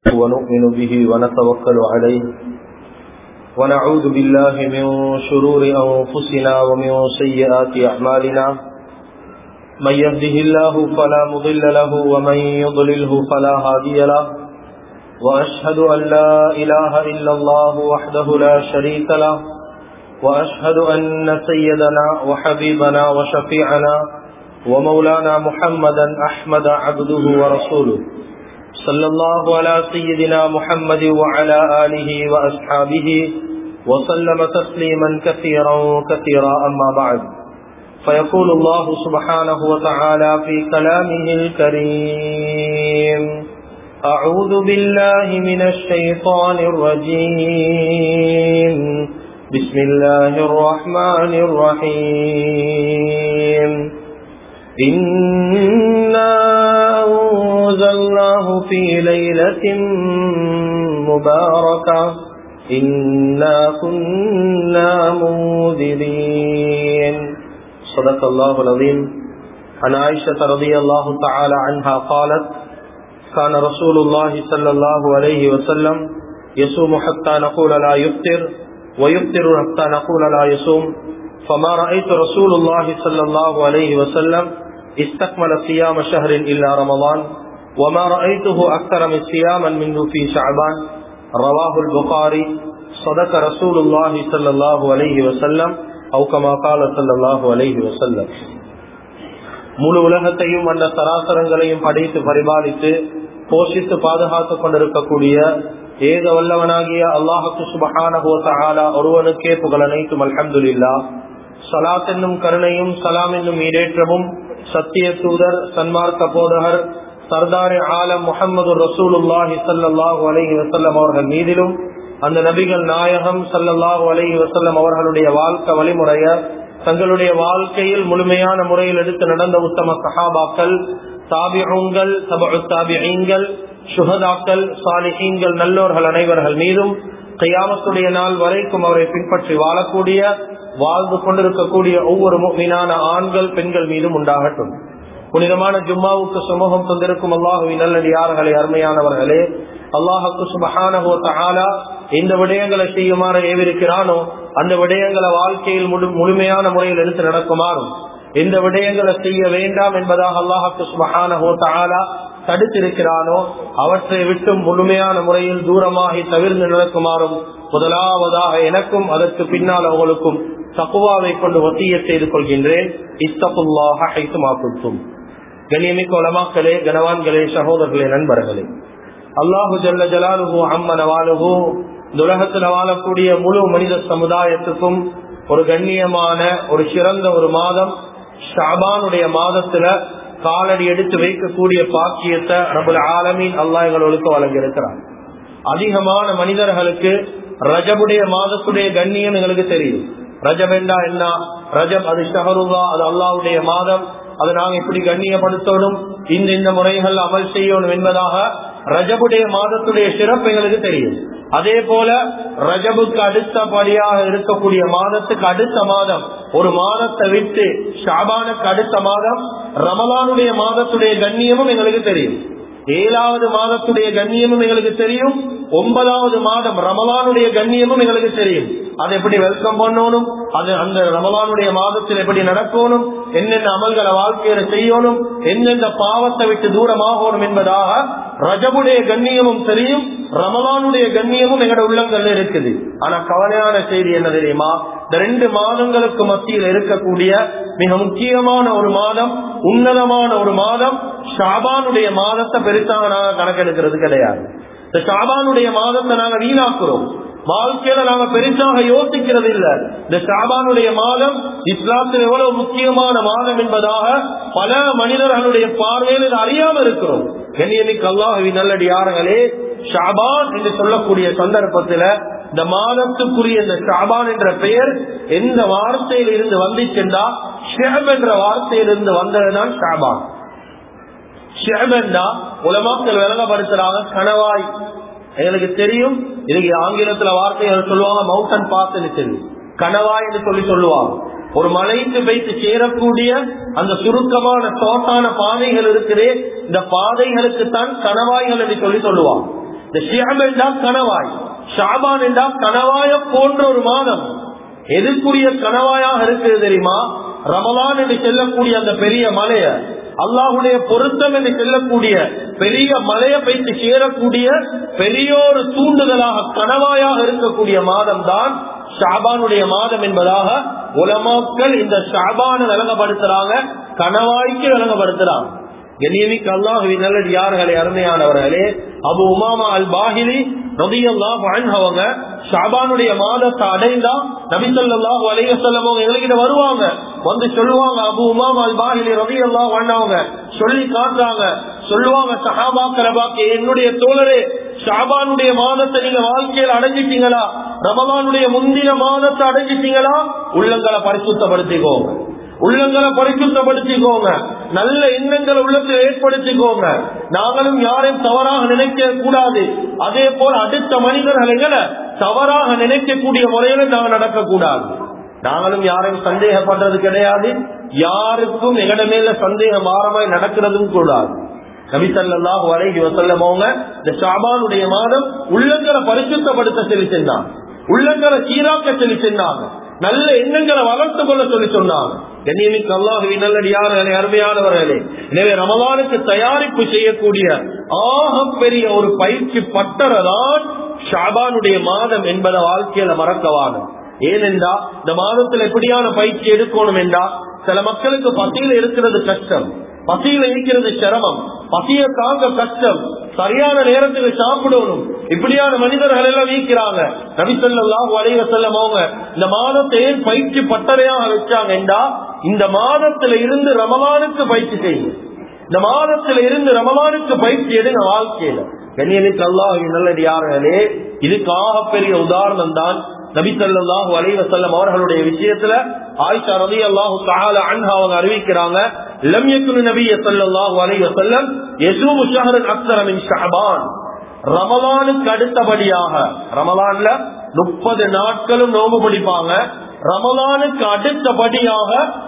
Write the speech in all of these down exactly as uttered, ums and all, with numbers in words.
ونؤمن به ونتوكل عليه ونعوذ بالله من شرور أنفسنا ومن سيئات أعمالنا من يهده الله فلا مضل له ومن يضلله فلا هادي له وأشهد أن لا إله إلا الله وحده لا شريك له وأشهد أن سيدنا وحبيبنا وشفيعنا ومولانا محمدا أحمد عبده ورسوله صلى الله على سيدنا محمد وعلى آله وأصحابه وسلم تسليما كثيرا كثيرا أما بعد فيقول الله سبحانه وتعالى في كلامه الكريم أعوذ بالله من الشيطان الرجيم بسم الله الرحمن الرحيم إنا أنزلناه في ليلة مباركة إنا كنا منذرين صدق الله العظيم. عن عائشة رضي الله تعالى عنها قالت كان رسول الله صلى الله عليه وسلم يصوم حتى نقول لا يفطر ويفطر حتى نقول لا يصوم فما رأيت رسول الله صلى الله عليه وسلم استكمل صيام شهر إلا رمضان وما رأيته أكثر من صياما منه في شعبان رواه البخاري. صدق رسول الله صلى الله عليه وسلم أو كما قال صلى الله عليه وسلم. முழு உலகத்தையும் அந்த சராசரங்களையும் படைத்து பரிபாலித்து போஷித்து பாதுகாத்துக் கொண்டிருக்கக்கூடிய ஏக வல்லவனாகிய அல்லாஹு சுப்ஹானஹு வ தஆலா ஒருவனுக்கே புகழ் அனைத்தும். அல்ஹம்துலில்லாஹ். ஸலாத் என்னும் கருணையும் சலாம் என்னும் ஈடேற்றமும் சத்திய தூதர் சன்மார்க்க போதகர் சர்தார் ஆலம் முஹம்மது ரசூலுல்லாஹி ஸல்லல்லாஹு அலைஹி வஸல்லம் அவர்கள் மீதிலும் அந்த நபிகள் நாயகம் ஸல்லல்லாஹு அலைஹி வஸல்லம் அவர்களுடைய வாழ்க்கை வழிமுறைய தங்களுடைய வாழ்க்கையில் முழுமையான முறையில் எடுத்து நடந்த உத்தம சஹாபாக்கள், தாபிஊன்கள், தபஉ தாபிஈன்கள், ஷுஹதாக்கள், சாலிஹீன்கள், நல்லோர்கள் அனைவர்கள் மீதும் கியாமத்துடைய நாள் வரைக்கும் அவரை பின்பற்றி வாழக்கூடிய வாழ்ந்து கொண்டிருக்கக்கூடிய ஒவ்வொரு முஃமினான ஆண்கள் பெண்கள் மீதும் உண்டாகட்டும். புனிதமான ஜும்மாவுக்கு சுமூகம் தந்திருக்கும் அல்லாஹுவின் நல்லடியார்களே, அருமையானவர்களே, அல்லாஹுக்கு சுப்ஹானஹு வ தஆலா இந்த விடயங்களை செய்யுமாறு ஏவிருக்கிறானோ அந்த விடயங்களை வாழ்க்கையில் முழுமையான முறையில் எடுத்து நடக்குமாறும், எந்த விடயங்களை செய்ய வேண்டாம் என்பதாக அல்லாஹுக்கு சுப்ஹானஹு வ தஆலா தடுத்திருக்கிறானோ அவற்றை விட்டு முழுமையான முறையில் தூரமாகி தவிர்த்து நடக்குமாறும் முதலாவதாக எனக்கும் அதற்கு பின்னால் அவர்களுக்கும் தக்வாவை கொண்டு வசியத் செய்து கொள்கின்றேன். இத்தகுல்லாஹ ஹைசுமா குன்தும். கண்ணியமிக்க உலமாக்களே, கனவான்களே, சகோதரர்களே, நண்பர்களே, அல்லாஹு ஜல்ல ஜலாலுஹு அம்ம நவாலுஹு உலகத்தில் வாழக்கூடிய முழு மனித சமுதாயத்துக்கும் ஒரு கண்ணியமான ஒரு சிறந்த ஒரு மாதம் ஷஅபானுடைய மாதத்துல காலடி எடுத்து வைக்கக்கூடிய பாக்கியத்தை ரப்பல் ஆலமீன் அல்லாஹ் எங்களுக்கு வழங்கி இருக்கிறார். அதிகமான மனிதர்களுக்கு ரஜபுடைய மாதத்துடைய கண்ணியம் எங்களுக்கு தெரியும். ரஜப் என்றா என்ன? ரஜப் அது ஷஹருல்லா, அது அல்லாஹ்வுடைய மாதம், அதை நாங்க இப்படி கண்ணியப்படுத்தணும், இந்த இந்த முறைகள் அமல் செய்யணும் என்பதாக ரஜபுடைய மாதத்துடைய சிறப்பு எங்களுக்கு தெரியும். அதே போல ரஜபுக்கு அடுத்தபடியாக இருக்கக்கூடிய மாதத்துக்கு அடுத்த மாதம், ஒரு மாதத்தை விட்டு ஷாபானுக்கு அடுத்த மாதம் ரமலானுடைய மாதத்துடைய கண்ணியமும் எங்களுக்கு தெரியும். ஏழாவது மாதத்துடைய கண்ணியமும் எங்களுக்கு தெரியும். ஒன்பதாவது மாதம் ரமலானுடைய கண்ணியமும் எங்களுக்கு தெரியும். அதை எப்படி வெல்கம் பண்ணணும், அது அந்த ரமலானுடைய மாதத்தில் எப்படி நடக்கணும், என்னென்ன அமல்களை வாழ்க்கையில செய்யணும், எந்தெந்த பாவத்தை விட்டு தூரமாகணும் என்பதாக ரஜபுடைய கண்ணியமும் தெரியும், ரமலானுடைய கண்ணியமும் எங்களோட உள்ளங்கள் இருக்குது. ஆனா கவலையான செய்தி என்ன தெரியுமா? இந்த ரெண்டு மாதங்களுக்கு மத்தியில் இருக்கக்கூடிய மிக முக்கியமான ஒரு மாதம், உன்னதமான ஒரு மாதம் ஷாபானுடைய மாதத்தை பெருசாக நாங்க கணக்கெடுக்கிறது கிடையாது. இந்த ஷாபானுடைய மாதத்தை நாங்க வீணாக்குறோம், வாழ்க்கையில நாங்க பெருசாக யோசிக்கிறது இல்ல. இந்த ஷாபானுடைய மாதம் இஸ்லாத்தில் எவ்வளவு முக்கியமான மாதம் என்பதாக பல மனிதர்களுடைய பார்வையில் அறியாம இருக்கிறோம். கண்ணியமிக்க அல்லாஹ்வின் நல்லடியார்களே, ஷாபான் என்று சொல்லக்கூடிய சந்தர்ப்பத்தில் இந்த மாதத்துக்குரிய இந்த ஷாபான் என்ற பெயர் எந்த வார்த்தையில் இருந்து வந்துச்சுன்னா ஷெஹப் என்ற வார்த்தையிலிருந்து வந்ததுதான் ஷாபான். ஷெஹப் என்றா உலமாக்கள் விளங்கப்படுத்துறாங்க கணவாய். எங்களுக்கு தெரியும், இதுக்கு ஆங்கிலத்துல வார்த்தைகள் சொல்லுவாங்க மவுண்டன் பாஸ் தெரியும், கணவாய் என்று சொல்லி சொல்லுவாங்க. ஒரு மலைக்கு வைத்து சேரக்கூடிய அந்த சுருக்கமான தோட்டான பாதைகள் இருக்குது, இந்த பாதைகளுக்கு தான் கணவாய்கள் என்று சொல்லி சொல்லுவாங்க. இந்த ஷிஅப் என்றா கணவாய், ஷாபான் என்றா கணவாய போன்ற ஒரு மாதம். எதுக்குரிய கணவாயாக இருக்குது தெரியுமா? ரமலான் என்று செல்லக்கூடிய அந்த பெரிய மலைய, அல்லாஹுடைய பொருத்தம் என்று செல்லக்கூடிய பெரிய மலையை வைத்து சேரக்கூடிய பெரிய ஒரு தூண்டுதலாக கணவாயாக இருக்கக்கூடிய மாதம் தான் ஷாபானுடைய மாதம் என்பதாக உலமாக்கள் இந்த ஷாபான விளங்கப்படுத்துறாங்க, கணவாய்க்கு விளங்கப்படுத்துறாங்க. கண்ணியமிக்க அல்லாஹுவின் நல்லடியார்களே, அருமையானவர்களே, அபு உமாமா அல் பாஹிலி ரலியல்லாஹு அன்ஹு அவங்க ஷாபானுடைய மாதத்தை அடைந்தா நபி ஸல்லல்லாஹு அலைஹி வஸல்லம் அவங்க எங்ககிட்ட வருவாங்க, வந்து சொல்லுவாங்க. அபு உமாமா அல் பாஹிலி ரலியல்லாஹு அன்ஹு அவங்க சொல்லி காட்டுறாங்க, சொல்லுவாங்க, சஹாபாக்களை பார்த்து, என்னுடைய தோழரே, ஷாபானுடைய மாதத்தை நீங்க வாழ்க்கையில் அடைஞ்சிட்டீங்களா? ரமலானுடைய முந்தின மாதத்தை அடைஞ்சிட்டீங்களா? உள்ளங்களை பரிசுத்தப்படுத்திக்கோங்க, உள்ளங்களை பரிசுத்தப்படுத்திக்கோங்க, நல்ல எண்ணங்களை உள்ளத்தில் ஏற்படுத்திக்கோங்க. நாங்களும் யாரையும் தவறாக நினைக்க கூடாது. அதே போல் அடுத்த மனிதர்கள் எங்களை தவறாக நினைக்கக்கூடிய முறையில நாங்கள் நடக்கக்கூடாது. நாங்களும் யாரையும் சந்தேகப்படுறது கிடையாது, யாருக்கும் எங்கட மேல சந்தேகம் மாறமாய் நடக்கிறதும் கூடாது. நபி ஸல்லல்லாஹு அலைஹி வஸல்லம் அவங்க இந்த ஷாபானுடைய மாதம் உள்ளங்களை பரிசுத்தப்படுத்த சொல்லி சென்றாங்க, உள்ளங்களை சீராக்க சொல்லி சென்றாங்க, நல்ல எண்ணங்களை வளர்த்து கொள்ள சொல்லி சொன்னாங்க. கண்ணியமிக்க அல்லாஹுவின் நல்லடியார்களே, அருமையானவர்களே, எனவே ரமலானுக்கு தயாரிப்பு செய்யக்கூடிய ஆக பெரிய ஒரு பயிற்சி பட்டறதான் ஷாபானுடைய மாதம் என்பதை வாழ்க்கையில மறக்கவான. ஏனென்றா இந்த மாதத்தில் எப்படியான பயிற்சி எடுக்கணும் என்றா, சில மக்களுக்கு பசியில இருக்கிறது கஷ்டம், பசியில இருக்கிறது சிரமம், பசிய தாங்க கஷ்டம், சரியான நேரத்துக்கு சாப்பிடணும், இப்படியான மனிதர்கள் எல்லாம் நீக்கிறாங்க. நபி ஸல்லல்லாஹு அலைஹி வஸல்லம் அவங்க இந்த மாதத்தை ஏன் பயிற்சி பட்டறையாக வச்சாங்க என்றா, இந்த மாதத்துல இருந்து ரமலானுக்கு பயிற்சி செய்யுங்க, இந்த மாதத்துல இருந்து ரமலானுக்கு பயிற்சி எடுங்க வாழ்க்கையில. கண்ணியமிக்க அல்லாஹ்வின் நல்லடியார்களே, இதுக்காக பெரிய உதாரணம் தான் நபி ஸல்லல்லாஹு அலைஹி வஸல்லம் அவர்களுடைய விஷயத்துல ஆயிஷா ரலியல்லாஹு தஆலா அன்ஹா அவங்க அறிவிக்கிறாங்க, லம் யகுன் நபி ஸல்லல்லாஹு அலைஹி வஸல்லம் யஸூமு ஷஹரன் அக்ஸர மின் ஷஅபான். ரமலானுக்கு அடுத்தபடியாக, ரமலான்ல முப்பது நாட்களும் நோன்பு பிடிப்பாங்க, ரமலானுக்கு அடுத்தபடியாக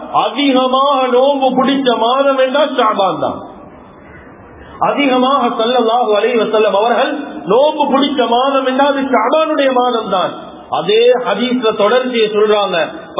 அதிகமாக நோன்பு பிடிச்ச மாதம் என்றால் ஷஅபான் தான். அதிகமாக ஸல்லல்லாஹு அலைஹி வஸல்லம் அவர்கள் நோன்பு பிடிச்ச மாதம் என்றால் ஷஅபானுடைய மாதம் தான். அதே ஹதீஸ்ல தொடர்ச்சியை சொல்றாங்க,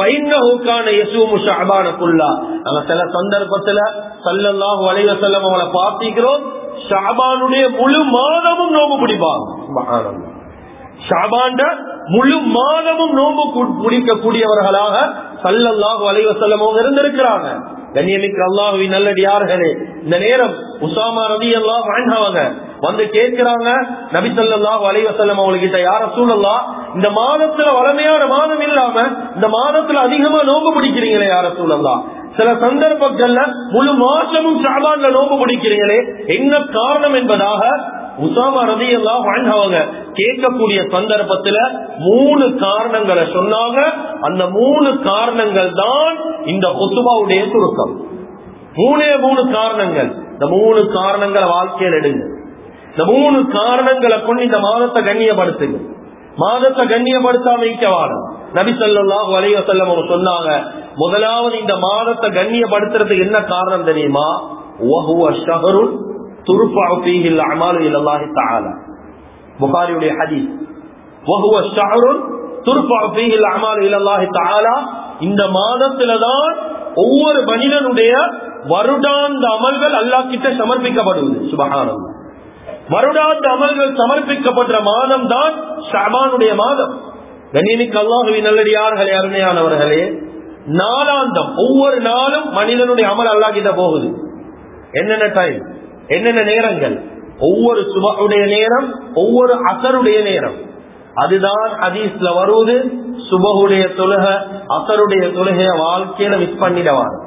சில சந்தர்ப்பத்துல ஸல்லல்லாஹு அலைஹி வஸல்லம் அவங்களை பார்த்திக்கிறோம், ஷஅபானுடைய முழு மாதமும் நோன்பு பிடிப்பாங்க. சுப்ஹானல்லாஹ், ஷஅபான் முழு மாதமும் நோன்பு பிடிக்கக்கூடியவர்களாக ஸல்லல்லாஹு அலைஹி வஸல்லம் அவங்க இருந்திருக்கிறாங்க. கண்ணியமிக்க அல்லாஹ்வின் நல்லடியார்களே, இந்த நேரம் உஸாமா ரலியல்லாஹு அன்ஹு அவங்க வந்து கேட்கிறாங்க நபி ஸல்லல்லாஹு அலைஹி வஸல்லம் அவங்ககிட்ட, யா ரசூலல்லாஹ், இந்த மாதத்துல வளமையான மாதம் இல்லாம இந்த மாதத்துல அதிகமா நோன்பு பிடிக்கிறீங்களே யா ரசூலல்லாஹ், சில சந்தர்ப்பங்கள்ல முழு மாசமும் ஷஅபான்ல நோன்பு பிடிக்கிறீங்களே, என்ன காரணம் என்பதாக உஸாமா ரலியல்லாஹு அன்ஹு அவங்க கேட்கக்கூடிய சந்தர்ப்பத்துல மூணு காரணங்களை சொன்னாங்க. அந்த மூணு காரணங்கள் தான் இந்த குத்பாவுடைய சுருக்கம். மூணே மூணு காரணங்கள். இந்த மூணு காரணங்களை வாழ்க்கையில் எடுங்க. இந்த மூணு காரணங்களை கொண்டு இந்த மாதத்தை கண்ணியப்படுத்துங்க. மாதத்தை கண்ணியப்படுத்தாம வாழும். நபி ஸல்லல்லாஹு அலைஹி வஸல்லம் அவங்க சொன்னாங்க, முதலாவது இந்த மாதத்தை கண்ணியப்படுத்துறதுக்கு என்ன காரணம் தெரியுமா? வஹுவ ஷஹருன் துர்ஃபஉ ஃபீஹி அல்-அமாலு இலல்லாஹி தஆலா. புகாரியுடைய ஹதீஸ். வஹுவ ஷஹருன் துர்ஃபஉ ஃபீஹி அல்-அமாலு இலல்லாஹி தஆலா. இந்த மாதத்தில்தான் ஒவ்வொரு மனிதனுடைய வருடாந்த அமல்கள் அல்லாஹ் கிட்ட சமர்ப்பிக்கப்படுவது. சுப்ஹானல்லாஹ், வருடாந்த அமல்கள் சமர்ப்பிக்கப்படுற மாதம் தான் ஷஅபானுடைய மாதம். கண்ணியமிக்க அல்லாஹ்வின் நல்லடியார்களே, அருமையானவர்களே, நாளாந்தம் ஒவ்வொரு நாளும் மனிதனுடைய அமல் அல்லாஹ் கிட்ட போகுது. என்னென்ன டைம், என்னென்ன நேரங்கள், ஒவ்வொரு சுபஹுடைய நேரம், ஒவ்வொரு அசருடைய நேரம். அதுதான் ஹதீஸ்ல வருவது. சுபஹுடைய தொழுகை, அசருடைய தொழுகைய வாழ்க்கையில மிஸ் பண்ணிடவாங்க.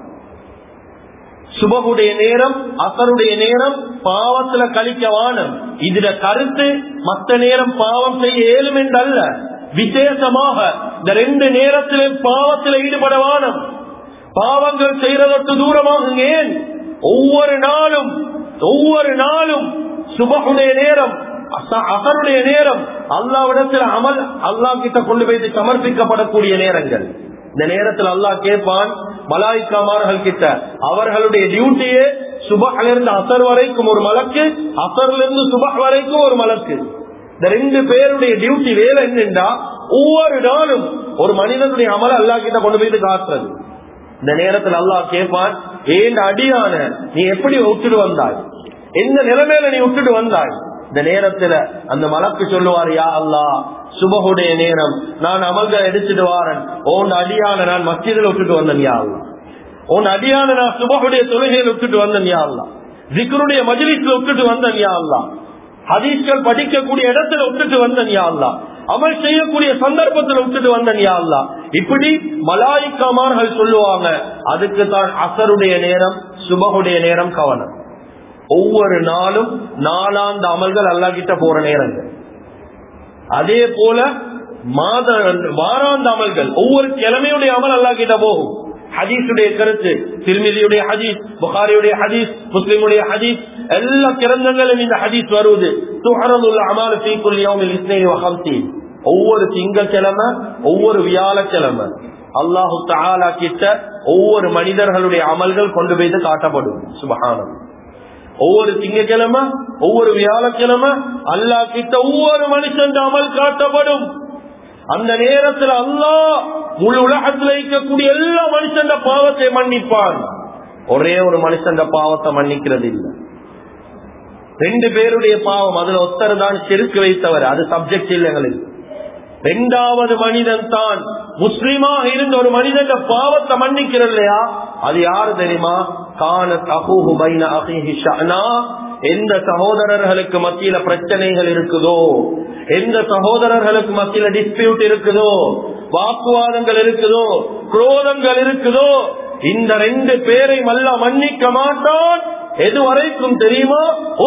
சுபஹுடைய நேரம், அசருடைய நேரம் பாவத்துல கழிக்க வானம். இதுல கருத்து மற்ற நேரம் பாவம் செய்ய ஏழும் என்றல்ல, விசேஷமாக இந்த ரெண்டு நேரத்திலே பாவத்தில் ஈடுபட வானம். பாவங்கள் செய்யறதற்கு தூரமாக ஏன் ஒவ்வொரு நாளும் ஒவ்வொரு நாளும் சுபஹுடைய நேரம், அசருடைய நேரம் அல்லாஹ்விடத்தில் அமல் அல்லாஹ் கிட்ட கொண்டு போய் சமர்ப்பிக்கப்படக்கூடிய நேரங்கள். இந்த நேரத்தில் அல்லாஹ் கேட்பான் மலாயிக்காமார்கள் கிட்ட, அவர்களுடைய டியூட்டியே சுபஹ்ல இருந்து அசர் வரைக்கும் ஒரு மலக்கு, அசர்ல இருந்து சுபஹ் வரைக்கும் ஒரு மலக்கு. இந்த ரெண்டு பேருடைய டியூட்டி வேலை என்னன்னா ஒவ்வொரு நாளும் ஒரு மனிதனுடைய அமல அல்லாஹ் கிட்ட கொண்டு போயிட்டு காட்டுறது. இந்த நேரத்தில் அல்லாஹ் கேட்பான், ஏன் அடியான நீ எப்படி விட்டுட்டு வந்தாய், எந்த நிலைமையில நீ விட்டுட்டு வந்தாய்? இந்த நேரத்துல அந்த மலக்கு சொல்லுவார், யா அல்லாஹ் சுபஹுடைய நேரம், நான் அமல்களை எடுத்துட்டு வாரன், உன் அடியான நான் மஸ்ஜிதில் விட்டுட்டு வந்தேன் யா அல்லாஹ், உன் அடியான நான் சுபஹுடைய தொழுகையில் விட்டுட்டு வந்தேன் யா அல்லாஹ், ஜிக்ருடைய மஜ்லிஸ்ல விட்டுட்டு வந்தேன் யா அல்லாஹ், ஹதீஸ்கள் படிக்கக்கூடிய இடத்துல விட்டுட்டு வந்தேன் யா அல்லாஹ், அமல் செய்யக்கூடிய சந்தர்ப்பத்தில் விட்டுட்டு வந்தேன் யா அல்லாஹ். இப்படி மலாயிக்காமார்கள் சொல்லுவாங்க. அதுக்கு தான் அசருடைய நேரம் சுபஹுடைய நேரம் கவனம். ஒவ்வொரு நாளும் நாலாந்த அமல்கள் அல்லாஹ் கிட்ட போற நேரங்கள். அதே போல மாத வாராந்த அமல்கள் ஒவ்வொரு கிழமையுடைய அமல் அல்லாஹ் கிட்ட போகும். ஹதீஸுடைய கருத்து, திர்மிதியுடைய ஹதீஸ், புகாரியுடைய ஹதீஸ், முஸ்லிமுடைய ஹதீஸ், எல்லா கிரந்தங்களும் இந்த ஹதீஸ் வருவது. துஹரதுல் அமால் ஃபீ குல்லி யௌமில் இஸ்னைன் வ ஹம்ஸீன், ஒவ்வொரு திங்கட்கிழமை ஒவ்வொரு வியாழக்கிழமை அல்லாஹு தஆலா கிட்ட ஒவ்வொரு மனிதர்களுடைய அமல்கள் கொண்டு போய் காட்டப்படும். சுப்ஹானல்லாஹ். ஒவ்வொரு திங்கட்கிழமை ஒவ்வொரு வியாழக்கிழமை அல்லாஹ் கிட்ட ஒவ்வொரு மனுஷன் அமல் காட்டப்படும். அந்த நேரத்தில் அல்லாஹ் முழு உலகத்தில் இருக்கக்கூடிய எல்லா மனுஷன் பாவத்தை மன்னிப்பான். ஒரே ஒரு மனுஷன் பாவத்தை மன்னிக்கிறது இல்லை. ரெண்டு பேருடைய பாவம், அதுல ஒருத்தர் தான் செருக்கு வைத்தவர், அது சப்ஜெக்ட் இல்லை எங்களுக்கு. இரண்டாவது மனிதன் தான் முஸ்லிமாக இருந்த ஒரு மனிதன் பாவத்தை மன்னிக்கிறது இல்லையா, அது யாரு தெரியுமா? கானத் அஹூஹு பைன அஹீஹி ஷஅனா, எந்த சகோதரர்களுக்கு மத்தியில பிரச்சனைகள் இருக்குதோ, எந்த சகோதரர்களுக்கு மத்தியில டிஸ்பியூட் இருக்குதோ, வாக்குவாதங்கள் இருக்குதோ, குரோதங்கள் இருக்குதோ, இந்த ரெண்டு பேரை மல்ல மன்னிக்க மாட்டான். எது வரைக்கும் தெரியுமா?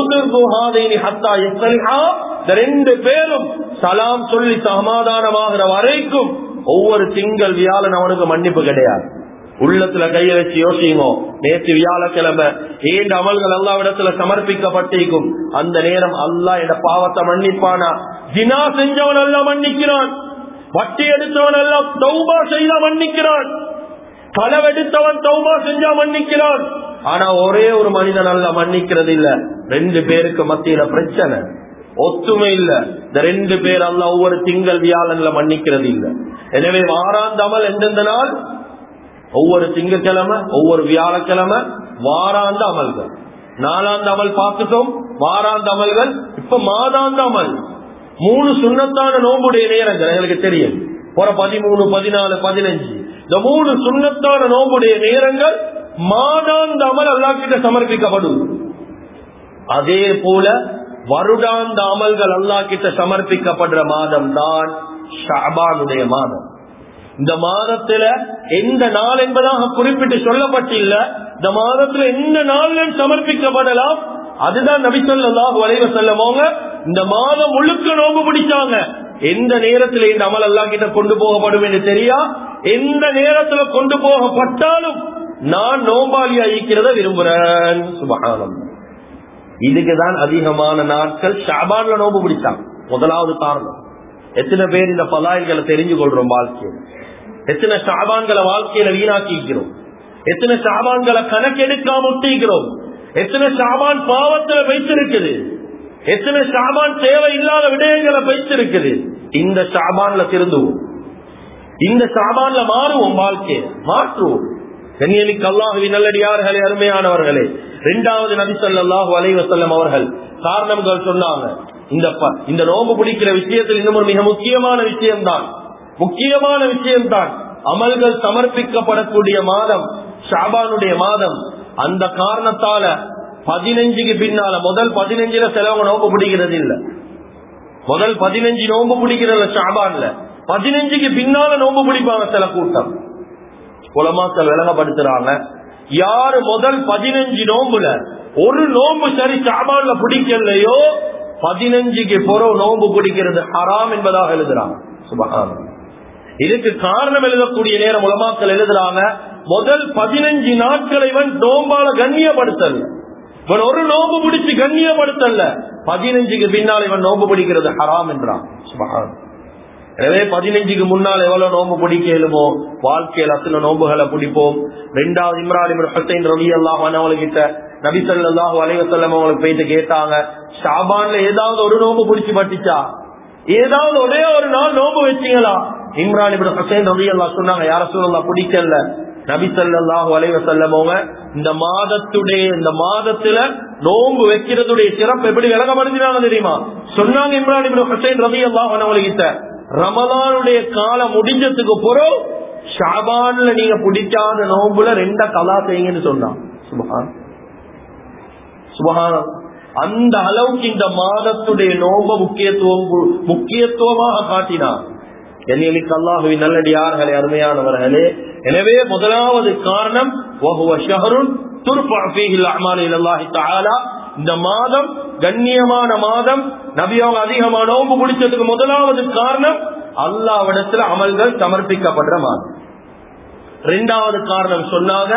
இந்த ரெண்டு பேரும் சலாம் சொல்லி சமாதானமாகிற வரைக்கும் ஒவ்வொரு திங்கள் வியாழன் அவனுக்கு மன்னிப்பு கிடையாது. உள்ளத்துல கைய வச்சு யோசிங்க, நேற்று வியாழக்கிழமை ஏழு அமல்கள் அல்லாஹ்விடத்துல சமர்ப்பிக்கப்பட்டிருக்கும். அந்த நேரம் அல்லாஹ் என்ற பாவத்தை மன்னிப்பானா? ஜினா செஞ்சவன் எல்லாம் மன்னிக்கிறான், வட்டி எடுத்தவன் எல்லாம் தௌபா செய்த மன்னிக்கிறான், களவெடுத்தவன் தௌபா செஞ்சா மன்னிக்கிறான். ஆனா ஒரே ஒரு மனிதன் அல்ல மன்னிக்கிறது இல்ல. ரெண்டு பேருக்கு மத்தியில பிரச்சனை, ஒத்துமை இல்ல. இந்த ரெண்டு பேர் அல்ல ஒவ்வொரு திங்கள் வியாழன்ல மன்னிக்கிறது இல்ல. எனவே வாராந்த அமல் எந்தெந்த நாள்? ஒவ்வொரு திங்கட்கிழமை ஒவ்வொரு வியாழக்கிழமை வாராந்த அமல்கள். நாலாந்த அமல் பார்த்துட்டோம், வாராந்த அமல்கள். இப்ப மாதாந்த அமல், மூணு சுண்ணத்தான நோம்புடைய நேரங்கள் எங்களுக்கு தெரியும். போற பதிமூணு பதினாலு பதினஞ்சு இந்த மூணு சுண்ணத்தான நோம்புடைய நேரங்கள் மாதாந்த அமல் அல்லாஹ் கிட்ட சமர்ப்பிக்கப்படும். அதே போல வருடாந்த அமல்கள் அல்லாஹ் கிட்ட சமர்ப்பிக்கப்படுற மாதம் தான் ஷஅபானுடைய மாதம். இந்த மாதத்துல எந்த நாள் என்பதாக குறிப்பிட்டு சொல்லப்பட்டில்ல. இந்த மாதத்துல எந்த நாள் சமர்ப்பிக்கப்படலாம். அதுதான் நபி ஸல்லல்லாஹு அலைஹி வஸல்லம் அவங்க இந்த மாதம் முழுக்க நோம்பு பிடிச்சாங்க. எந்த நேரத்துல இந்த அமல் அல்லாஹ் கிட்ட கொண்டு போகப்படும் என்று தெரியா. எந்த நேரத்துல கொண்டு போகப்பட்டாலும் நான் நோம்பாளியா இருக்கிறத விரும்புறேன். சுப்ஹானல்லாஹ். இதுக்குதான் அதிகமான நாட்கள் ஷஅபான்ல நோம்பு பிடிச்சாங்க. முதலாவது காரணம், எத்தனை பேர் இந்த பலாய்களை தெரிஞ்சு கொள்றோம் வாழ்க்கையில, எத்தனை ஷஅபான்களை வாழ்க்கையில வீணாக்கிக்கிறோம், எத்தனை ஷஅபான்களை கணக்கெடுக்காம ஒட்டிக்கிறோம், எத்தனை ஷஅபான் பாவத்துல வைத்திருக்குது, எத்தனை ஷஅபான் தேவை இல்லாத விடயங்களை வைத்திருக்குது. இந்த ஷஅபான்ல திருந்துவோம், இந்த ஷஅபான்ல மாறுவோம், வாழ்க்கையை மாற்றுவோம். கண்ணியமிக்க அல்லாஹ்வின் நல்லடியார்களே, அருமையானவர்களே, இரண்டாவது நபி ஸல்லல்லாஹு அலைஹி வஸல்லம் அவர்கள் காரணங்கள் சொன்னாங்க. இந்த இந்த நோம்பு பிடிக்கிற விஷயத்தில் இன்னும் ஒரு மிக முக்கியமான விஷயம்தான் முக்கியமான விஷயம்தான் அமல்கள் சமர்ப்பிக்கப்படக்கூடிய மாதம் ஷஅபானுடைய மாதம். அந்த காரணத்தால பதினஞ்சுக்கு பின்னால முதல் பதினஞ்சுல சிலவங்க நோம்பு பிடிக்கிறது இல்ல. முதல் பதினஞ்சு நோம்பு பிடிக்கிறது ஷஅபான்ல, பதினஞ்சுக்கு பின்னால நோம்பு பிடிப்பாங்க சில கூட்டம். உலமாக்கள் விளங்கப்படுத்துறாங்க, யாரு முதல் பதினஞ்சு நோம்புல ஒரு நோம்பு சரி ஷஅபான்ல பிடிக்கலையோ பதினஞ்சுக்கு பிறகு நோம்பு பிடிக்கிறது ஹராம் என்பதாக எழுதுறாங்க. சுப்ஹானல்லாஹ். இதுக்கு காரணம் எழுதக்கூடிய நேரம் உலமாக்கள் எழுதுறாங்க, முதல் பதினஞ்சு நாட்களை இவன் நோம்பால கண்ணியப்படுத்தல், இவன் ஒரு நோம்பு பிடிச்சு கண்ணியப்படுத்தல, பதினஞ்சுக்கு பின்னால் இவன் நோம்பு பிடிக்கிறது ஹராம் என்றான். சுப்ஹானல்லாஹ். எனவே பதினஞ்சுக்கு முன்னால் எவ்வளவு நோம்பு பிடிக்கலுமோ வாழ்க்கையில் அத்தனை நோம்புகளை பிடிப்போம். ரெண்டாவது இம்ரான் இப்னு ஹுசைன் ரலியல்லாஹு அன்ஹு அவங்ககிட்ட நபி ஸல்லல்லாஹு அலைஹி வஸல்லம் அவங்களுக்கு போயிட்டு கேட்டாங்க, ஷஅபான்ல ஏதாவது ஒரு நோம்பு பிடிச்சு பட்டிச்சா? ஏதாவது ஒரே ஒரு நாள் நோம்பு வச்சீங்களா? இம்ரான் இப்னு ஹுசைன் ரலியல்லாஹு சொன்னாங்க, யா ரசூலல்லாஹ் பிடிக்கல. நபி ஸல்லல்லாஹு அலைஹி வஸல்லம் இந்த மாதத்துடைய இந்த மாதத்துல நோம்பு வைக்கிறதுடைய சிறப்பு எப்படி விளக்கப்படுத்தினாங்க தெரியுமா? சொன்னாங்க இம்ரான் இப்னு ஹுசைன் ரலியல்லாஹு அன்ஹு கிட்ட, ரமலானுடைய காலம் முடிஞ்சதுக்கு பிறகு ஷாபான்ல நீங்க பிடிக்காத நோம்புல ரெண்ட கலா செய்யுங்கன்னு சொன்னாங்க. சுப்ஹான் சுப்ஹான். அந்த அளவுக்கு இந்த மாதத்துடைய நோம்ப முக்கியத்துவம் முக்கியத்துவமாக காட்டினார். என்னிக்கு அல்லாஹுவின் நல்லடியார்களே, அருமையானவர்களே, எனவே முதலாவது காரணம் இந்த மாதம் கண்ணியமான மாதம். நபி அவங்க அதிகமான நோம்பு பிடிச்சதுக்கு முதலாவது காரணம் அல்லாஹ்விடத்தில் அமல்கள் சமர்ப்பிக்கப்படுற மாதம். இரண்டாவது காரணம் சொன்னாங்க,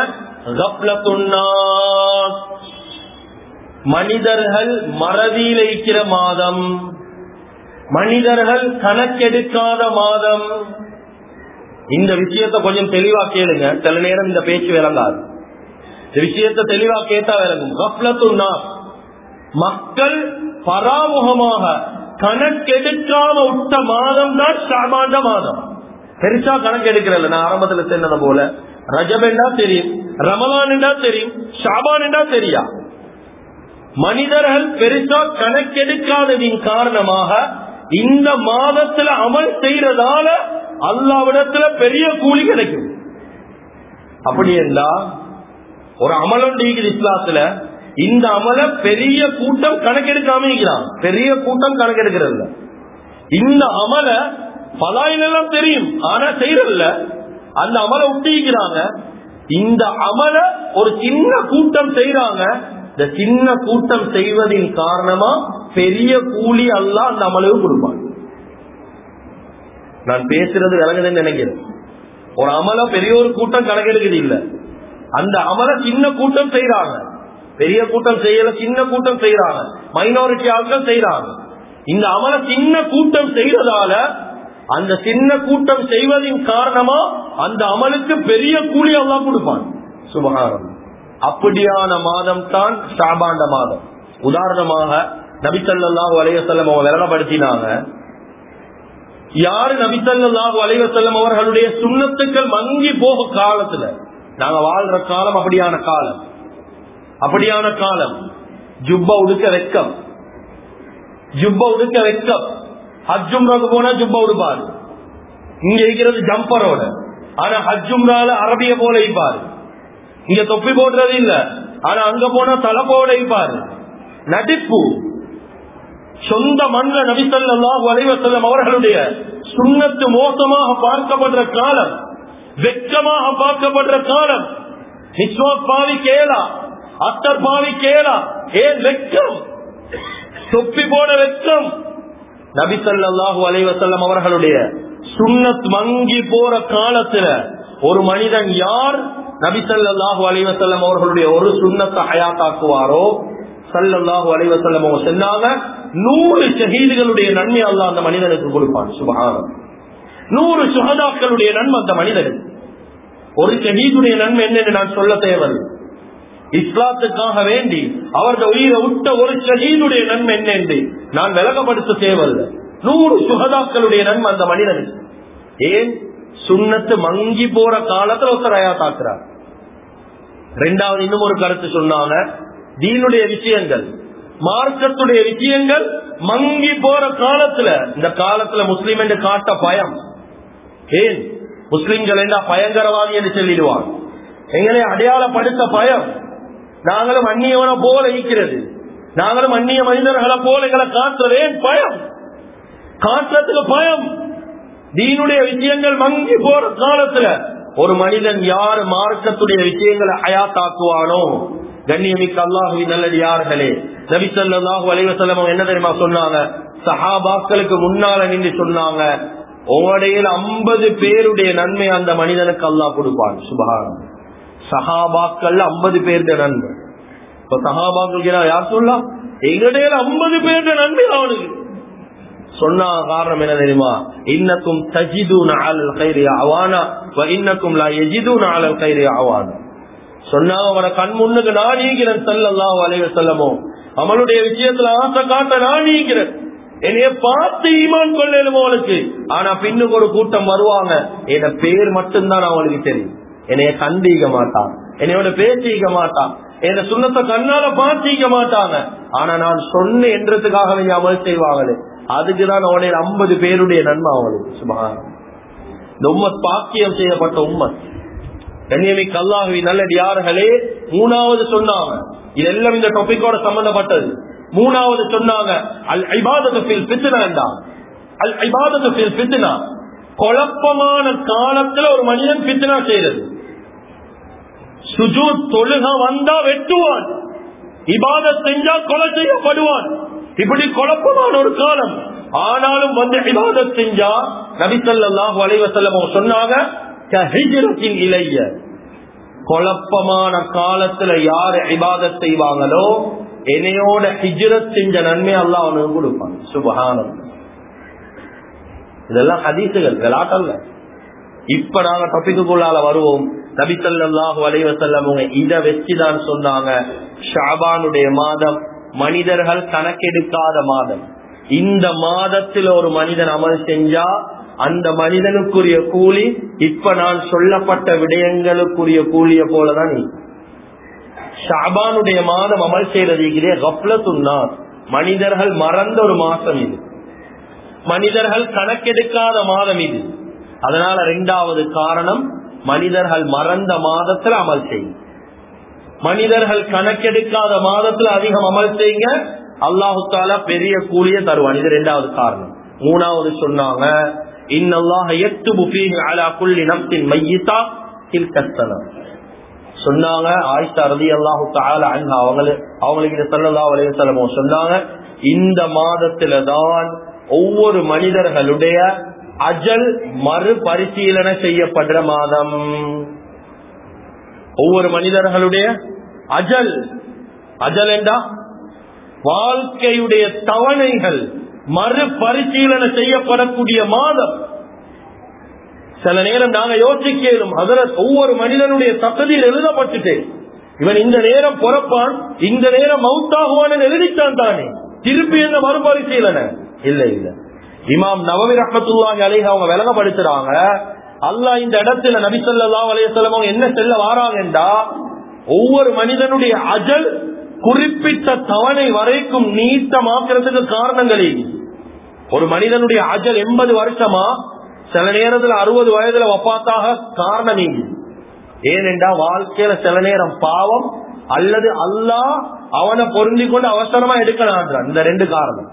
மனிதர்கள் மறதியில் இருக்கிற மாதம், மனிதர்கள் கணக்கெடுக்காத மாதம். இந்த விஷயத்த கொஞ்சம் தெளிவா கேளுங்க, சில நேரம் இந்த பேச்சு விளங்காது. இந்த விஷயத்த தெளிவா கேட்டா விளங்கும். கப்லத்துன்னா மக்கள் பராமுகமாக கணக்கெடுக்காம விட்ட மாதம் தான் ஷாபான் மாதம். பெருசா கணக்கெடுக்கிறல்ல. நான் ஆரம்பத்துல சொன்னது போல ரஜப் என்றா தெரியும், ரமலான் என்றா தெரியும், ஷாபான் என்றா தெரியா. மனிதர்கள் பெருசா கணக்கெடுக்காததின் காரணமாக இந்த மாதத்துல அமல் செய்யறதால அல்லாஹ்விடத்துல பெரிய கூலி கிடைக்கும். அப்படி என்றா ஒரு அமலம் இருக்குது இஸ்லாத்துல, இந்த அமல பெரிய கூட்டம் கணக்கெடுக்காம இருக்கிறான், பெரிய கூட்டம் கணக்கெடுக்கிறது. இந்த அமல பலாயினெல்லாம் தெரியும், ஆனா செய்யறதில்ல. அந்த அமல விட்டிருக்கிறாங்க. இந்த அமல ஒரு சின்ன கூட்டம் செய்யறாங்க. இந்த சின்ன கூட்டம் செய்வதின் காரணமா பெரிய கூலி அல்லாஹ் அந்த அமலுக்கு கொடுப்பான். நான் பேசுறது விளங்குதுன்னு நினைக்கிறேன். ஒரு அமல பெரிய ஒரு கூட்டம் கணக்கெடுக்குது இல்ல, அந்த அமல சின்ன கூட்டம் செய்யறாங்க. பெரிய கூட்டம் செய்யல, சின்ன கூட்டம் செய்யறாங்க, மைனாரிட்டி ஆட்கள் செய்யறாங்க. இந்த அமல சின்ன கூட்டம் செய்யறதால அந்த சின்ன கூட்டம் செய்வதின் காரணமா அந்த அமலுக்கு பெரிய கூலி அல்லாஹ் கொடுப்பான். சுப்ஹானல்லாஹ். அப்படியான மாதம் தான் ஷாபான் மாதம். உதாரணமாக நபி ஸல்லல்லாஹு அலைஹி வஸல்லம் அவங்க விளங்கப்படுத்தினாங்க, யாரு நபி ஸல்லல்லாஹு அலைஹி வஸல்லம் அவர்களுடைய சுன்னத்துக்கள் மங்கி போக காலத்துல, நாங்க வாழ்ற காலம் அப்படியான காலம், அப்படியான காலம். ஜுப்பா உடுக்க வெக்கம், ஜுப்பா உடுக்க வெக்கம். ஹஜ்ஜும்ராக்கு போனா ஜுப்பா உடுப்பாரு. இங்க இருக்கிறது ஜம்பரோட, ஆனா ஹஜ்ஜும்ரால அரபிய போல இருப்பாரு. இங்க தொப்பி போடுறது இல்ல, ஆனா அங்க போனா தலை போல இருப்பாரு. நடிப்பு. சொந்த மண்ல நபி ஸல்லல்லாஹு அலைஹி வஸல்லம் அவர்களுடைய சுன்னத்து மோசமாக பார்க்கப்படுற காலம், வெக்கமாக பார்க்கப்படுற காலம். மிஸ்வாக் பாவி கேளா, அத்தர் பாவி கேளா, ஏன் வெக்கம்? தொப்பி போட வெக்கம். நபி ஸல்லல்லாஹு அலைஹி வஸல்லம் அவர்களுடைய சுன்னத் மங்கி போற காலத்துல ஒரு மனிதன் யார் நபி ஸல்லல்லாஹு அலைஹி வஸல்லம் அவர்களுடைய ஒரு சுன்னத்தை ஹயாத்தாக்குவாரோ, ஸல்லல்லாஹு அலைஹி வஸல்லம் அவங்க சொன்னாங்க, நூறு ஷஹீதுகளுடைய நன்மை அல்லாஹ் அந்த மனிதனுக்கு கொடுப்பான். சுப்ஹானல்லாஹ். நூறு சுஹதாக்களுடைய நன்மை அந்த மனிதனுக்கு. ஒரு ஷஹீதுடைய நன்மை என்னன்னு நான் சொல்ல தேவையில்லை. இஸ்லாத்துக்காக வேண்டி அவருடைய உயிரை விட்ட ஒரு ஷஹீதுடைய நன்மை என்ன என்று நான் விளக்கப்படுத்த தேவையில்லை. நூறு சுஹதாக்களுடைய நன்மை அந்த மனிதனுக்கு. ஏன்? சுன்னத்து மங்கி போற காலத்துல ஒருத்தர் ஹயாத்தாக்குறார். ரெண்டாவது இன்னும் ஒரு கருத்து சொன்னாங்க, தீனுடைய விஷயங்கள், மார்க்கத்துடைய விஷயங்கள் மங்கி போற காலத்துல, இந்த காலத்துல முஸ்லிம் என்று காட்ட பயம். ஏன்? முஸ்லிம்கள் என்ன பயங்கரவாதி என்று சொல்லிடுவாங்க, எங்களை அடையாளப்படுத்த பயம். நாங்களும் அந்நியவனை போல இருக்கிறது, நாங்களும் அந்நிய மனிதர்களை போல எங்களை காட்டுறது. ஏன் பயம்? காட்டுறதுக்கு பயம். தீனுடைய விஷயங்கள் மங்கி போற காலத்துல ஒரு மனிதன் யார் மார்க்கத்துடைய விஷயங்களை ஹயாத்தாக்குவானோ, கண்ணியமிக்க அல்லாஹுவின் நல்லடியார்களே, நபி ஸல்லல்லாஹு அலைஹி வஸல்லம் என்ன தெரியுமா சொன்னாங்க? சஹாபாக்களுக்கு முன்னால நின்று சொன்னாங்க, உங்களுடைய ஐம்பது பேருடைய நன்மை அந்த மனிதனுக்கு அல்லாஹ் கொடுப்பான். சுப்ஹானல்லாஹ். சஹாபாக்கள் ஐம்பது பேருடைய நன்மை. இப்ப சஹாபாக்கள் யார் சொல்லலாம்? எங்களுடைய ஐம்பது பேருடைய நன்மை அவனுக்கு சொன்னா. காரணம் என்ன தெரியுமா? இன்னக்கும் தஜிதுன அலல் கைரி அவானா வ இன்னக்கும் லா யஜிதுன அலல் கைரி அவானா. சொன்னா அவன கண் முன்னுக்கு நான் நீக்கிறேன். ஸல்லல்லாஹு அலைஹி வஸல்லம் அவனுடைய விஷயத்துல ஆசை காட்ட நான் நீக்கிறேன். என்னைய பார்த்து ஈமான் கொள்ளலும் அவளுக்கு. ஆனா பின்னுக்கு ஒரு கூட்டம் வருவாங்க, என் பேர் மட்டும்தான் அவளுக்கு தெரியும், என்னைய கண்டிக்க மாட்டான், என்னையோட பேசிக்க மாட்டான், என்ன சுண்ணத்தை கண்ணால பார்த்திக்க மாட்டாங்க. ஆனா நான் சொன்ன என்றதுக்காக நீங்க அமல் செய்வாங்களே, அதுக்குதான் அவனுடைய ஐம்பது பேருடைய நன்மை அவளுக்கு. சுபஹானல்லாஹ். இந்த உம்மத் பாக்கியம் செய்யப்பட்ட உம்மத். கண்ணியமிக்க அல்லாஹ்வின் நல்லடியார்களே, மூணாவது சொன்னாங்க, இதெல்லாம் இந்த டாபிக்கோட சம்பந்தப்பட்டது. மூணாவது சொன்னாங்க அல் இபாதத்து ஃபில் ஃபித்னா என்றாங்க. அல் இபாதத்து ஃபில் ஃபித்னா, குழப்பமான காலத்துல ஒரு மனிதன் ஃபித்னா செய்யறது. சுஜூத் தொழுக வந்தா வெட்டுவான், இபாதத் செஞ்சா கொலை செய்யப்படுவான். இப்படி குழப்பமான ஒரு காலம். ஆனாலும் வந்து இபாதத் செஞ்சா நபி ஸல்லல்லாஹு அலைஹி வஸல்லம் சொன்னாங்க, கஹிஜ்ரத்தின் இலைய, குழப்பமான காலத்துல யாரு இபாதத் செய்வாங்களோ என்னையோட ஹிஜ்ரத் செஞ்ச நன்மை அல்லாஹ் அவனுக்கு கொடுப்பான். சுப்ஹானல்லாஹ். இதெல்லாம் ஹதீசுகள், விளையாட்டல்ல. இப்ப நாங்க டாபிக்குள்ளால வருவோம். நபி ஸல்லல்லாஹு அலைஹி வஸல்லம் இத வச்சுதான் சொன்னாங்க, ஷாபானுடைய மாதம் மனிதர்கள் கணக்கெடுக்காத மாதம். இந்த மாதத்தில் ஒரு மனிதன் அமல் செஞ்சா அந்த மனிதனுக்குரிய கூலி இப்ப நான் சொல்லப்பட்ட விடயங்களுக்குரிய கூலிய போலதான் நீ. ஷாபானுடைய மாதம் அமல் செய்யறது மனிதர்கள் மறந்த ஒரு மாசம் இது, மனிதர்கள் கணக்கெடுக்காத மாதம் இது. அதனால இரண்டாவது காரணம், மனிதர்கள் மறந்த மாதத்துல அமல் செய்யும். மனிதர்கள் கணக்கெடுக்காத மாதத்துல அதிகம் அமல் செய்யுங்க, அல்லாஹு தஆலா பெரிய கூலிய தருவான். இது இரண்டாவது காரணம். மூணாவது சொன்னாங்க, இன்னல்லாஹ யக்துபு ஃபீஹி அலா குல்லி நஃப்ஸின் மய்யிதா தில்க ஸனா. சொன்னாங்க ஆயிஷா ரலியல்லாஹு தஆலா அன்ஹா அவங்களே அவங்களுக்கு ஸல்லல்லாஹு அலைஹி வஸல்லம் சொன்னாங்க, இந்த மாதத்துல தான் ஒவ்வொரு மனிதர்களுடைய அஜல் மறுபரிசீலனை செய்யப்படுற மாதம். ஒவ்வொரு மனிதர்களுடைய அஜல், அஜல் என்றா வாழ்க்கையுடைய தவணைகள் மறுபரிசீலனை செய்யப்படக்கூடிய மாதம். சில நேரம் நாங்க யோசிக்கலும், ஹஜ்ரத் ஒவ்வொரு மனிதனுடைய தக்தீர் எழுதப்பட்டுட்டு, இவன் இந்த நேரம் பிறப்பான், இந்த நேரம் மௌத்தாகுவான் எழுதித்தான் தானே, திருப்பி என்ன மறுபரிசீலனை? இல்ல இல்ல. இமாம் நவவி ரஹ்மத்துல்லாஹி அலைஹி அவங்க விளங்கப்படுத்துறாங்க, அல்லாஹ் இந்த இடத்துல நபி ஸல்லல்லாஹு அலைஹி வஸல்லம் என்ன சொல்ல வாராங்கண்டா, ஒவ்வொரு மனிதனுடைய அஜல் குறிப்பிட்ட தவணை வரைக்கும் நீட்டமாக்குறதுக்கு காரணங்களே. ஒரு மனிதனுடைய அஜல் எண்பது வருஷமா, சில நேரத்துல அறுபது வயதுல வஃபாத்தாக காரணம் இங்கு. ஏனென்றா வாழ்க்கையில சில நேரம் பாவம் அல்லது அல்லாஹ் அவனை பொருந்தி கொண்டு அவசரமா எடுக்கிறான். இந்த ரெண்டு காரணம்.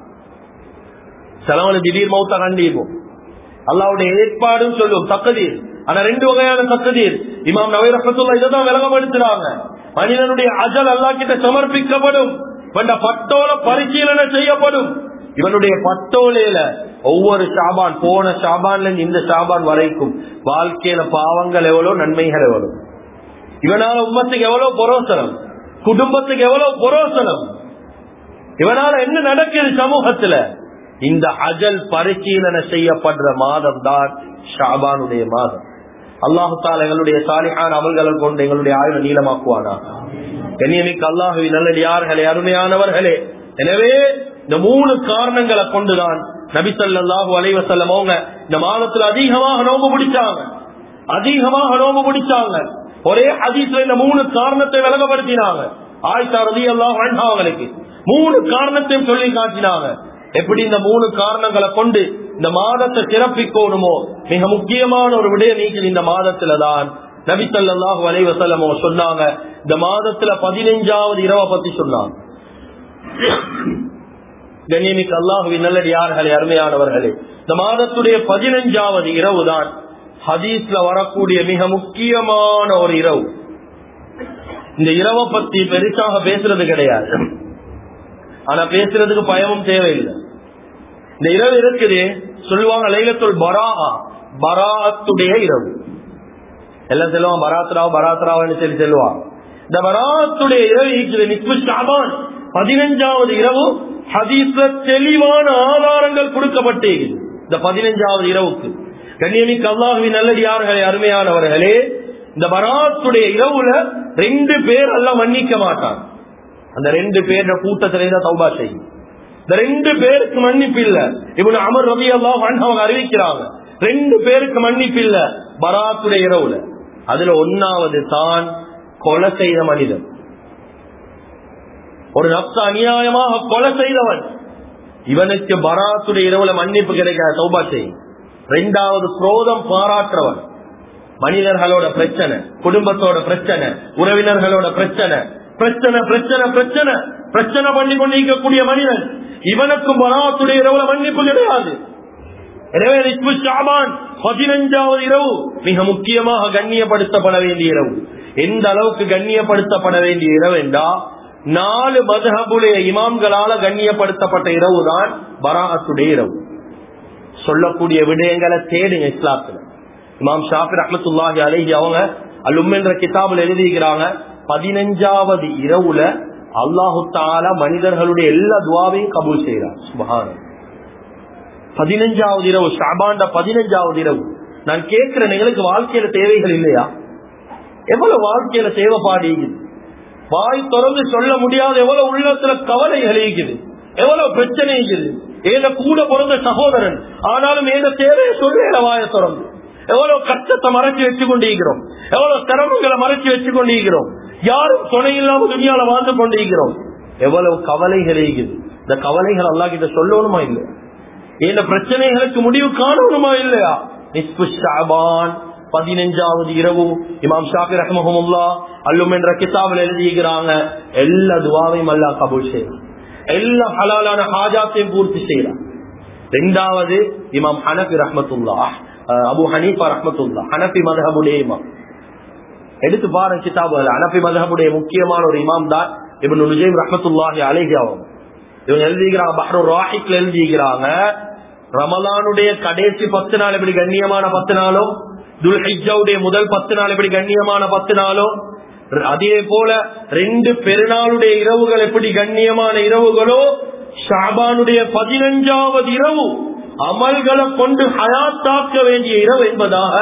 சிலவனு திடீர் மௌத்தா கண்டிப்போம், அல்லாஹ்வுடைய ஏற்பாடும் சொல்லும் தக்தீர். ஆனா ரெண்டு வகையான தக்தீர். இமாம் நவவி ரஹ்மத்துல்லாஹி இதைதான் விளங்கப்படுத்துறாங்க. மனிதனுடைய அஜல் அல்லாஹ் கிட்ட சமர்ப்பிக்கப்படும், பட்டோல பரிசீலனை செய்யப்படும். இவனுடைய பட்டோலையில ஒவ்வொரு ஷாபான், போன ஷாபான்ல இருந்து இந்த ஷாபான் வரைக்கும் வாழ்க்கையில பாவங்கள் எவ்வளவு, நன்மைகள் எவ்வளவு, இவனால உம்மத்துக்கு எவ்வளவு பொரோசனம், குடும்பத்துக்கு எவ்வளவு பொரோசனம், இவனால என்ன நடக்குது சமூகத்துல. இந்த அஜல் பரிசீலனை செய்யப்படுற மாதம் தான் ஷாபானுடைய மாதம். அல்லாஹு தஆலா எங்களுடைய சாலிஹான அமல்களை கொண்டு எங்களுடைய ஆயுளை நீளமாக்குவானா. கண்ணியமிக்க அல்லாஹுவின் நல்லடியார்களே, அருமையானவர்களே, எனவே இந்த மூணு காரணங்களை கொண்டுதான் நபி ஸல்லல்லாஹு அலைஹி வஸல்லம் அவங்க இந்த மாதத்துல அதிகமாக நோன்பு பிடிச்சாங்க, அதிகமாக நோன்பு பிடிச்சாங்க. ஒரே ஹதீஸ்ல இந்த மூணு காரணத்தை விளங்கப்படுத்தினாங்க. ஆயிஷா ரலியல்லாஹு அன்ஹா அவங்களுக்கு மூணு காரணத்தையும் சொல்லி காட்டினாங்க. எப்படி இந்த மூணு காரணங்களை கொண்டு இந்த மாதத்தை சிறப்பிக்கணுமோ, மிக முக்கியமான ஒரு விடய நீக்கல் இந்த மாதத்துல தான். நபி ஸல்லல்லாஹு அலைஹி வஸல்லம் சொன்னாங்க, இந்த மாதத்துல பதினைஞ்சாவது இரவை பத்தி சொன்னாங்க. கண்ணியமிக்க அல்லாஹுவின் நல்லடியார்களே, அருமையானவர்களே, இந்த மாதத்துடைய பதினைஞ்சாவது இரவு தான் ஹதீஸ்ல வரக்கூடிய மிக முக்கியமான ஒரு இரவு. இந்த இரவை பத்தி பெருசாக பேசுறது கிடையாது, ஆனா பேசுறதுக்கு பயமும் தேவையில்லை. இந்த இரவு இருக்குது, சொல்லுவாங்க லைலத்துல் பராஅ, பராஅத்துடைய இரவு. எல்லாம் சொல்லுவாங்க பராத்ராவ் பராத்ராவ்னு சொல்லி சொல்லுவாங்க. இந்த பராஅத்துடைய இரவு இருக்குது, நிஸ்பு ஷஅபான், பதினைஞ்சாவது இரவு. ஹதீஸ்ல தெளிவான ஆதாரங்கள் கொடுக்கப்பட்டே இந்த பதினைஞ்சாவது இரவுக்கு. கண்ணியமிக்க அல்லாஹுவின் நல்லடியார்களே, அருமையானவர்களே, இந்த பராத்துடைய இரவுல ரெண்டு பேர் எல்லாம் மன்னிக்க மாட்டான். அந்த ரெண்டு பேர கூட்டத்திலே தான் தௌபா செய்யும். இந்த ரெண்டு பேருக்கு மன்னிப்பு இல்ல. இப்னு அமர் ரலியல்லாஹு அன்ஹு அவங்க அறிவிக்கிறாங்க, ரெண்டு பேருக்கு மன்னிப்பு இல்ல பராத்துடைய இரவுல. அதுல ஒன்னாவது தான் கொலை செய்த மனிதன், ஒரு நப்ச அநியாயமாக கொலை செய்தவன், இவனுக்கு பராத்துடைய இரவுல மன்னிப்பு கிடைக்காத, தௌபா செய்யும். ரெண்டாவது குரோதம் பாராட்டுறவன், மனிதர்களோட பிரச்சனை, குடும்பத்தோட பிரச்சனை, உறவினர்களோட பிரச்சனை, பிரச்சனை பிரச்சனை பிரச்சனை பிரச்சனை பண்ணி கொண்டிருக்கக்கூடிய மனிதன், இவனுக்கும் பராத்துடைய இரவுல மன்னிப்பு கிடையாது. எனவே நிஸ்பு ஷாபான் பதினஞ்சாவது இரவு மிக முக்கியமாக கண்ணியப்படுத்தப்பட வேண்டிய இரவு. எந்த அளவுக்கு கண்ணியப்படுத்தப்பட வேண்டிய இரவு என்றா, நாலு மதுஹபுடைய இமாம்களால கண்ணியப்படுத்தப்பட்ட இரவு தான் பராஅத்துடைய இரவு. சொல்லக்கூடிய விடயங்களை தேடுங்க இஸ்லாத்துல. இமாம் ஷாஃபி ரஹ்மத்துல்லாஹி அலைஹி அவங்க அல்-உம் என்ற கிதாபில் எழுதிக்கிறாங்க, பதினஞ்சாவது இரவுல அல்லாஹு தஆலா மனிதர்களுடைய எல்லா துஆவையும் கபூல் செய்கிறார். சுப்ஹானல்லாஹ். பதினஞ்சாவது இரவு, ஷாபான்ட பதினஞ்சாவது இரவு. நான் கேட்கிறேன், எங்களுக்கு வாழ்க்கையில தேவைகள் இல்லையா? எவ்வளவு வாழ்க்கையில தேவைப்பாடு இருக்குது, வாய் திறந்து சொல்ல முடியாத எவ்வளவு உள்ளத்துல கவலைகள் இருக்குது, எவ்வளவு பிரச்சனை இருக்குது. ஏத கூட பிறந்த சகோதரன், ஆனாலும் ஏத தேவையை சொல்ல வாய திறந்து எவ்வளவு கஷ்டத்தை மறைச்சு வச்சு கொண்டிருக்கிறோம், எவ்வளவு சிரமங்களை மறைச்சு வச்சு கொண்டிருக்கிறோம், யாரும் துணை இல்லாம துணியால வாழ்ந்து கொண்டிருக்கிறோம், எவ்வளவு கவலைகள் இருக்குது. இந்த கவலைகள் அல்லாஹ் கிட்ட சொல்லணுமா இல்லையா? இந்த பிரச்சனைகளுக்கு முடிவு காணணுமா இல்லையா? நிஸ்பு ஷஅபான் பதினஞ்சாவது இரவு இமாம் ஷாஃபி ரஹ்மஹுல்லாஹ் அல்-உம் என்ற கிதாபில் எழுதிக்கிறாங்க, எல்லா துஆவையும் அல்லாஹ் கபூல் செய்யறான், எல்லா ஹலாலான ஹாஜாத்தையும் பூர்த்தி செய்யறான். இரண்டாவது இமாம் ஹனஃபி ரஹ்மத்துல்லாஹ், அபு ஹனீஃபா ரஹ்மத்துல்லாஹ், ஹனஃபி மذஹபுடைய இமாம். எடுத்து பாருங்க கிதாபுல, ஹனஃபி மذஹபுடைய முக்கியமான ஒரு இமாம் தான் இப்னு நுஜைம் ரஹ்மத்துல்லாஹி அலைஹி. அவங்க இவங்க எழுதிக்கிறாங்க, பஹ்ரு ராஹிக்ல எழுதிக்கிறாங்க, ரமலானுடைய கடைசி பத்து நாள் எப்படி கண்ணியமான பத்து நாளோ, துல்ஹிஜ்ஜாவுடைய முதல் பத்து நாள் எப்படி கண்ணியமான பத்து நாளோ, அதே போல ரெண்டு பெருநாளுடைய இரவுகள் எப்படி கண்ணியமான இரவுகளோ, ஷாபானுடைய பதினஞ்சாவது இரவு அமல்களை கொண்டு ஹயாத்தாக்க வேண்டிய இரவு என்பதாக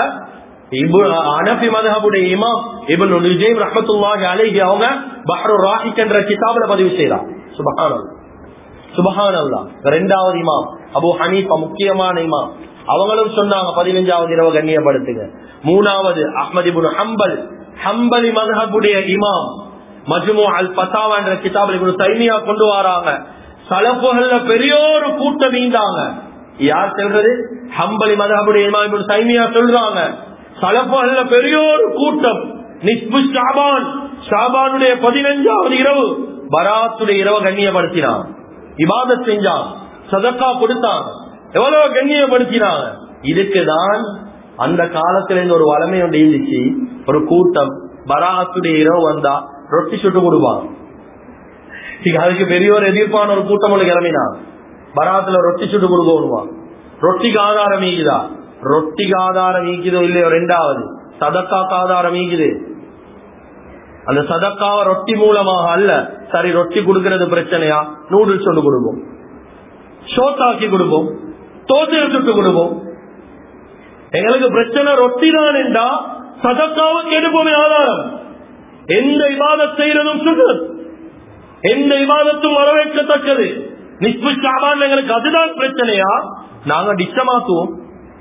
ஹனஃபி மذஹபுடைய இமாம் இப்னு நுஜைம் ரஹ்மத்துல்லாஹி அலைஹி அவங்க பஹ்ரு ராஹிக் என்ற கிதாபுல பதிவு செய்றார். சுப்ஹானல்லாஹ் சுப்ஹானல்லாஹ். இரண்டாவது இமாம் அபு ஹனீஃபா முக்கியமான இமாம், அவங்களும் சொன்னாங்க பதினஞ்சாவது இரவு கண்ணியப்படுத்துங்க. மூணாவது அஹ்மத் இப்னு ஹம்பல், ஹம்பலி மذஹபுடைய இமாம், மஜ்மூ அல் ஃபதாவா என்ற கிதாபில் இப்னு தைமியா கொண்டு வராங்க, சலஃபுகள்ல பெரியோரு கூட்டம் நீந்தாங்க. யார் சொல்றது? ஹம்பலி மذஹபுடைய இமாம் இப்னு தைமியா சொல்றாங்க, சலஃபுகள்ல பெரியோரு கூட்டம் நிஸ்பு ஷாபான், ஷாபானுடைய பதினஞ்சாவது இரவு பராத்துடைய இரவு கண்ணியப்படுத்தினாங்க, இபாதத் செஞ்சாங்க, சதக்கா கொடுத்தாங்க, எவ்வளவு கண்ணியப்படுத்தினாங்க. இதுக்குதான் அந்த காலத்துல இருந்து ஒரு வளமை ஒன்று இருந்துச்சு, ஒரு கூட்டம் பராத்துடைய இரவு வந்தா ரொட்டி சுட்டு கொடுப்பாங்க. அதுக்கு பெரிய ஒரு எதிர்ப்பான ஒரு கூட்டம் ஒன்று கிளம்பினாங்க, பராத்துல ரொட்டி சுட்டு கொடுக்கணுவாங்க. ரொட்டிக்கு ஆதாரம் ஈக்குதா? ரொட்டிக்கு ஆதாரம் ஈக்குதோ இல்லையோ? ரெண்டாவது சதக்காக்கு ஆதாரம் ஈக்குது. அந்த சதக்காவை ரொட்டி மூலமாக அல்ல. சரி, ரொட்டி கொடுக்கறது பிரச்சனையா? நூடுல்ஸ் ஒன்று கொடுப்போம், ஷோத்தாக்கி கொடுப்போம், தோசையை சுட்டு கொடுப்போம். எங்களுக்கு பிரச்சனை ரொட்டி தான் என்றா சதக்காவுக்கு எடுப்போமே ஆதாரம். எந்த இபாதத் செய்யறதும் சுண்ணத், எந்த இபாதத்தும் வரவேற்கத்தக்கது. நிஸ்பு ஷாபான் எங்களுக்கு அதுதான் பிரச்சனையா? நாங்க டிச்சமாக்குவோம்.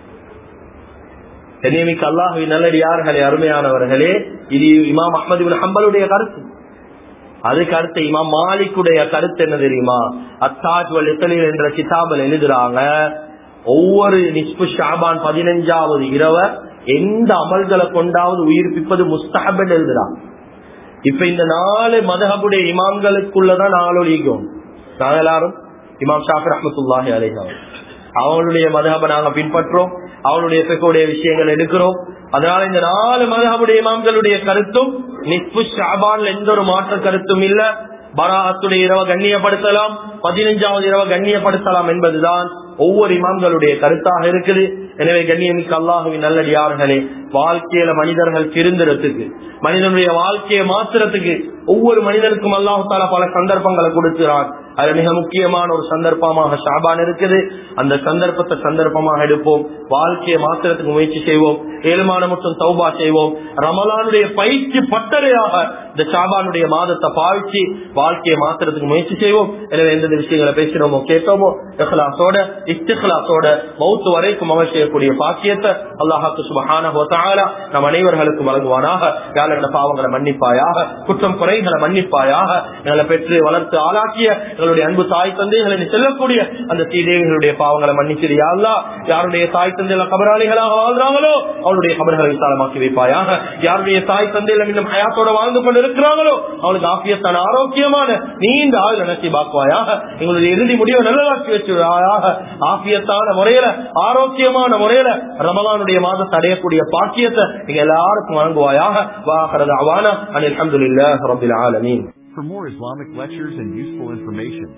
கண்ணியமிக்க அல்லாஹ்வின் நல்லடியார்களே, அருமையானவர்களே, இது இமாம் அஹ்மத் இப்னு ஹம்பலுடைய கருத்து. அதுக்கு அடுத்து இமாம் மாலிக்குடைய கருத்து என்ன தெரியுமா? அத்தாஜ் வல் இக்லீல் என்ற கிதாபில் எழுதுறாங்க, ஒவ்வொரு நிஸ்பு ஷாபான் பதினஞ்சாவது இரவ எந்த அமல்களை கொண்டாவது உயிர்ப்பிப்பது முஸ்தஹப் என்று எழுதுறாங்க. இப்ப இந்த நாலு மذஹபுடைய இமாம்களுக்குள்ளதான் நாளொழிக்கும். நாங்க எல்லாரும் இமாம் ஷாஃபி ரஹ்மத்துல்லாஹி அலைஹி அவங்களுடைய மذஹபை நாங்க பின்பற்றோம், அவங்களுடைய ஃபிக்ஹுடைய விஷயங்கள் எடுக்கிறோம். அதனால இந்த நாலு மذஹபுடைய இமாம்களுடைய கருத்தும் நிஸ்பு ஷாபான்ல எந்த ஒரு மாற்ற கருத்தும் இல்ல. பராஅத்துடைய இரவை கண்ணியப்படுத்தலாம், பதினஞ்சாவது இரவை கண்ணியப்படுத்தலாம் என்பதுதான் ஒவ்வொரு இமாம்களுடைய கருத்தாக இருக்குது. எனவே கண்ணியமிக்க அல்லாஹுவின் நல்லடியார்களே, வாழ்க்கையில மனிதர்கள் திருந்துறதுக்கு, மனிதனுடைய வாழ்க்கையை மாத்துறதுக்கு ஒவ்வொரு மனிதனுக்கும் அல்லாஹ் தஆலா பல சந்தர்ப்பங்களை கொடுக்கிறான். அது மிக முக்கியமான ஒரு சந்தர்ப்பமாக ஷாபான் இருக்குது. அந்த சந்தர்ப்பத்தை சந்தர்ப்பமாக எடுப்போம், வாழ்க்கையை மாத்திரத்துக்கு முயற்சி செய்வோம், ஏழுமான மட்டும் தௌபா செய்வோம். ரமலானுடைய பயிற்சி பட்டறையாக இந்த ஷாபானுடைய மாதத்தை பாவிச்சு வாழ்க்கையை மாத்திரத்துக்கு முயற்சி செய்வோம். எனவே எந்த விஷயங்களை பேசினோமோ கேட்டோமோ இஹ்லாஸோட இஸ்திக்லாஸோட மௌத் வரைக்கும் அமல் செய்யக்கூடிய பாக்கியத்தை அல்லாஹ் சுப்ஹானஹு வ தஆலா நம் அனைவர்களுக்கும் வழங்குவானாக. யா அல்லாஹ் பாவங்களை மன்னிப்பாயாக, குற்றம் குறைகளை மன்னிப்பாயாக. எங்களை பெற்று வளர்த்து ஆளாக்கிய எங்களுடைய அன்பு தாய் தந்தைகளை செல்லக்கூடிய அந்த தீதேவிகளுடைய பாவங்களை மன்னிச்சிரு யா அல்லாஹ். யாருடைய தாய் தந்தைகள் கபராளிகளாக வாழ்றாங்களோ அவருடைய கபர்களை விசாலமாக்கி வைப்பாயாக. யாருடைய தாய் தந்தைகள் இன்னும் ஹயாத்தோட வாழ்ந்து கொண்டு இருக்கிறாங்களோ அவளுக்கு ஆஃபியத்தான ஆரோக்கியமான நீண்ட ஆயுள் நசீபாக்குவாயாக. எங்களுடைய இறுதி முடிவை நல்லதாக்கி வச்சுவாயாக. ஆஃபியத்தான முறையில ஆரோக்கியமான முறையில ரமலானுடைய மாதத்தை அடையக்கூடிய பாக்கியத்தை நீங்க எல்லாருக்கும் வழங்குவாயாக. வாஹிரு தஅவானா அனில் ஹம்துலில்லாஹி ரப்பில் ஆலமீன். For more Islamic lectures and useful information,